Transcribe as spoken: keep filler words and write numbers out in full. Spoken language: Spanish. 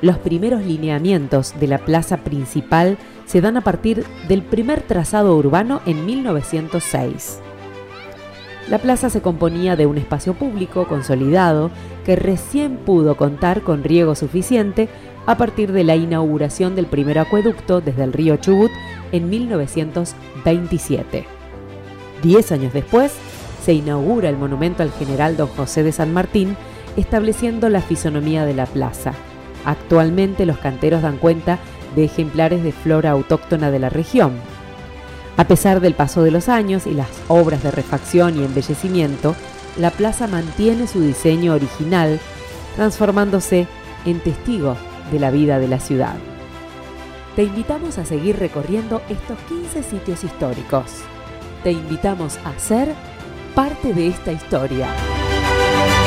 Los primeros lineamientos de la plaza principal se dan a partir del primer trazado urbano en mil novecientos seis. La plaza se componía de un espacio público consolidado que recién pudo contar con riego suficiente a partir de la inauguración del primer acueducto desde el río Chubut en mil novecientos veintisiete. Diez años después, se inaugura el monumento al general Don José de San Martín, estableciendo la fisonomía de la plaza. Actualmente los canteros dan cuenta de ejemplares de flora autóctona de la región. A pesar del paso de los años y las obras de refacción y embellecimiento, la plaza mantiene su diseño original, transformándose en testigo de la vida de la ciudad. Te invitamos a seguir recorriendo estos quince sitios históricos. Te invitamos a ser parte de esta historia.